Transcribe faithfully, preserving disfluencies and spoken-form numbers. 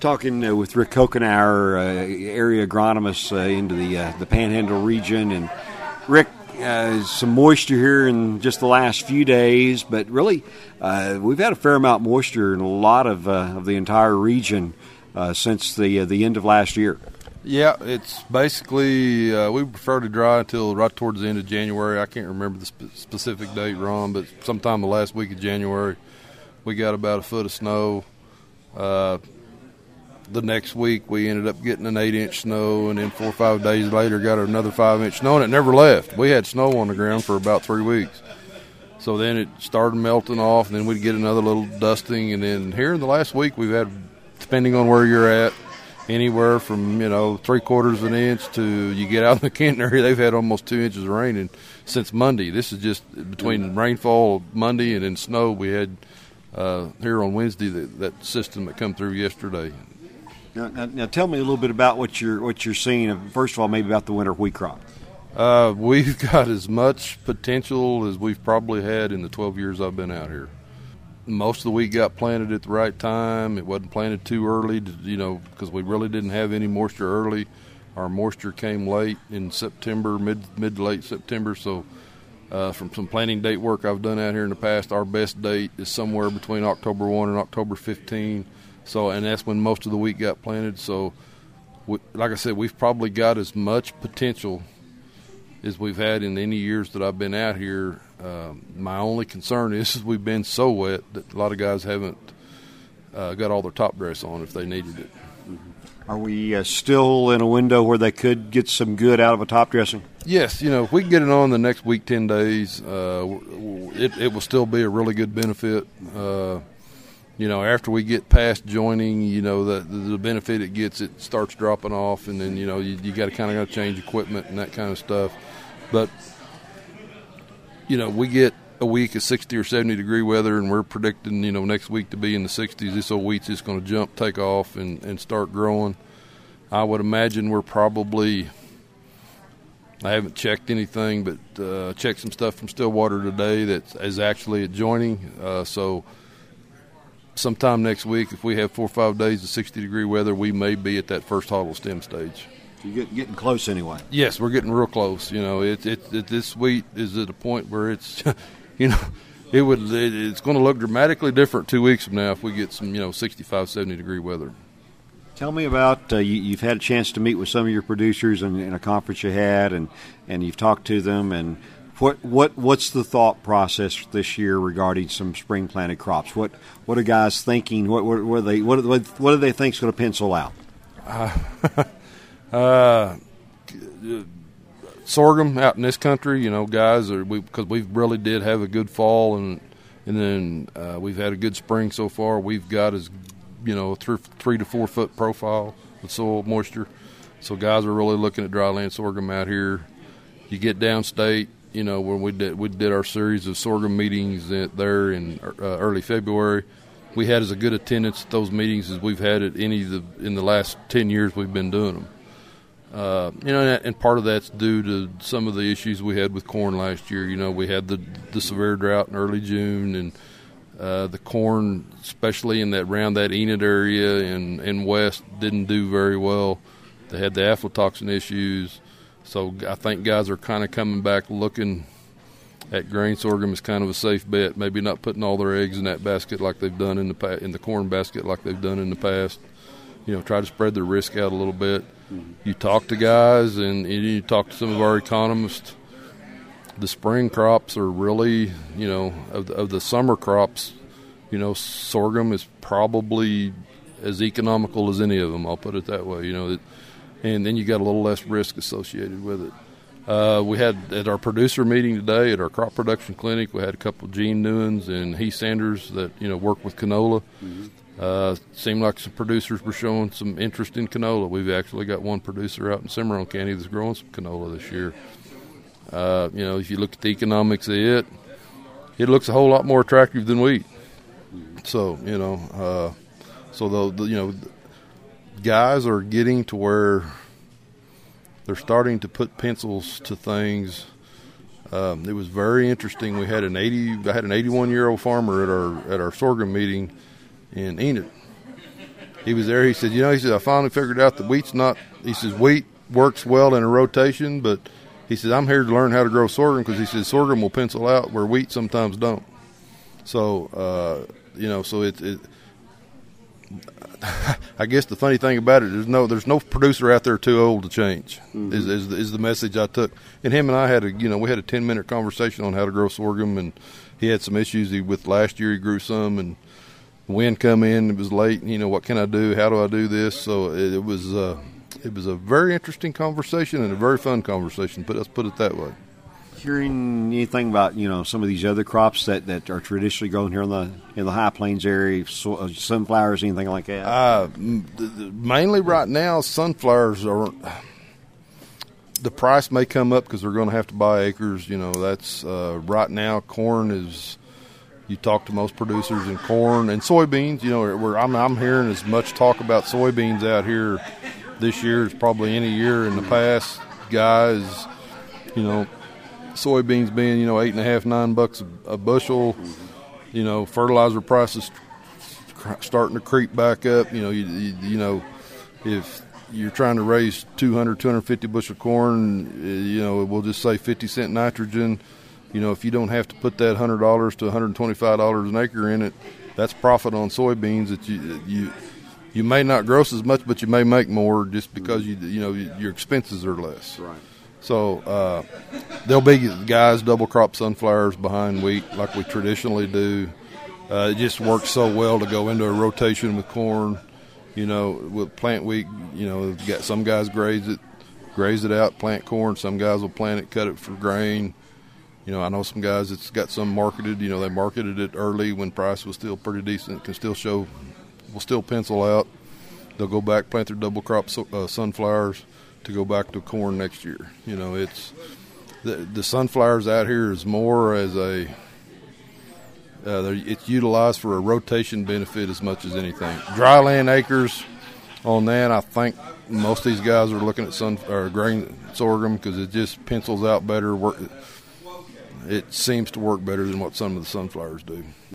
talking uh, with Rick Kokenauer, uh, area agronomist uh, into the uh, the Panhandle region, and Rick, uh, some moisture here in just the last few days, but really uh, we've had a fair amount of moisture in a lot of uh, of the entire region uh, since the uh, the end of last year. Yeah, it's basically uh, we prefer to dry until right towards the end of January. I can't remember the sp- specific date, Ron, but sometime the last week of January, we got about a foot of snow. Uh, the next week, we ended up getting an eight-inch snow, and then four or five days later, got another five-inch snow, and it never left. We had snow on the ground for about three weeks. So then it started melting off, and then we'd get another little dusting, and then here in the last week, we've had, depending on where you're at, anywhere from, you know, three-quarters of an inch to you get out in the Kenton area, they've had almost two inches of rain and since Monday. This is just between rainfall Monday and then snow we had uh, here on Wednesday, that, that system that come through yesterday. Now, now, now tell me a little bit about what you're, what you're seeing. First of all, maybe about the winter wheat crop. Uh, we've got as much potential as we've probably had in the twelve years I've been out here. Most of the wheat got planted at the right time. It wasn't planted too early, to, you know, because we really didn't have any moisture early. Our moisture came late in September, mid mid to late September. So uh, from some planting date work I've done out here in the past, our best date is somewhere between October first and October fifteenth. So, and that's when most of the wheat got planted. So, we, like I said, we've probably got as much potential as we've had in any years that I've been out here. Uh, my only concern is, is we've been so wet that a lot of guys haven't uh, got all their top dress on if they needed it. Are we uh, still in a window where they could get some good out of a top dressing? Yes, you know, if we can get it on the next week, ten days, uh, it, it will still be a really good benefit. Uh, you know, after we get past joining, you know, the, the benefit it gets, it starts dropping off, and then, you know, you, you got to kind of got to change equipment and that kind of stuff. But you know, we get a week of sixty or seventy degree weather, and we're predicting, you know, next week to be in the sixties. This old wheat's just going to jump, take off, and, and start growing. I would imagine we're probably, I haven't checked anything, but uh, checked some stuff from Stillwater today that is actually adjoining. Uh, so sometime next week, if we have four or five days of sixty degree weather, we may be at that first huddle stem stage. You're getting close anyway. Yes, we're getting real close. You know, it, it, it this wheat is at a point where it's, you know, it would it, it's going to look dramatically different two weeks from now if we get some, you know, sixty-five, seventy degree weather. Tell me about uh, you, you've had a chance to meet with some of your producers in, in a conference you had, and, and you've talked to them. And what what what's the thought process this year regarding some spring planted crops? What what are guys thinking? What what, what are they what what, what do they think is going to pencil out? Uh, Uh, sorghum out in this country, you know, guys are we because we really did have a good fall, and and then uh, we've had a good spring so far. We've got as you know three, three to four foot profile with soil moisture, so guys are really looking at dryland sorghum out here. You get downstate, you know, when we did we did our series of sorghum meetings there in uh, early February. We had as a good attendance at those meetings as we've had at any of the in the last ten years we've been doing them. Uh, you know, and part of that's due to some of the issues we had with corn last year. You know, we had the the severe drought in early June, and uh, the corn, especially in that around that Enid area and, and west, didn't do very well. They had the aflatoxin issues, so I think guys are kind of coming back looking at grain sorghum as kind of a safe bet. Maybe not putting all their eggs in that basket like they've done in the pa- in the corn basket like they've done in the past. You know, try to spread their risk out a little bit. You talk to guys, and you talk to some of our economists. The spring crops are really, you know, of the, of the summer crops, you know, sorghum is probably as economical as any of them. I'll put it that way. You know, it, and then you got a little less risk associated with it. Uh, we had at our producer meeting today at our crop production clinic, we had a couple of Gene Newens and Heath Sanders that, you know, work with canola. Mm-hmm. Uh, seemed like some producers were showing some interest in canola. We've actually got one producer out in Cimarron County that's growing some canola this year. Uh, you know, if you look at the economics of it, it looks a whole lot more attractive than wheat. So, you know, uh, so the, the you know, guys are getting to where they're starting to put pencils to things. Um, it was very interesting. We had an eighty, I had an eighty-one year old farmer at our at our sorghum meeting in Enid, he was there. He said, you know, he said, I finally figured out that wheat's not, he says, wheat works well in a rotation, but he says, I'm here to learn how to grow sorghum because he says sorghum will pencil out where wheat sometimes don't. So, uh, you know, so it, it I guess the funny thing about it, there's no there's no producer out there too old to change. Mm-hmm. Is, is is the message I took. And him and I had a you know we had a ten minute conversation on how to grow sorghum, and he had some issues he, with last year. He grew some, and the wind come in. It was late. You know, what can I do? How do I do this? So it, it was uh, it was a very interesting conversation and a very fun conversation. But let's put it that way. Hearing anything about you know some of these other crops that, that are traditionally grown here in the in the High Plains area, so, sunflowers, anything like that? Uh, mainly right now, sunflowers are. The price may come up because they're going to have to buy acres. You know, that's uh, right now. Corn is. You talk to most producers in corn and soybeans. You know, where I'm I'm hearing as much talk about soybeans out here this year as probably any year in the past. Guys, you know. Soybeans being, you know, eight and a half, nine bucks a, a bushel. You know, fertilizer prices starting to creep back up. You know, you, you, you know, if you're trying to raise two hundred, two hundred fifty bushel corn, you know, we'll just say fifty cent nitrogen. You know, if you don't have to put that one hundred dollars to one hundred twenty-five dollars an acre in it, that's profit on soybeans that you you you may not gross as much, but you may make more just because you you know your expenses are less. Right. So uh, there'll be guys double crop sunflowers behind wheat like we traditionally do. Uh, it just works so well to go into a rotation with corn. You know, with plant wheat, you know, got some guys graze it, graze it out, plant corn. Some guys will plant it, cut it for grain. You know, I know some guys that's got some marketed. You know, they marketed it early when price was still pretty decent. Can still show, will still pencil out. They'll go back, plant their double crop uh, sunflowers to go back to corn next year. You know, it's the, the sunflowers out here is more as a uh, it's utilized for a rotation benefit as much as anything. Dry land acres on that, I think most of these guys are looking at sun or grain sorghum because it just pencils out better. Work, it seems to work better than what some of the sunflowers do.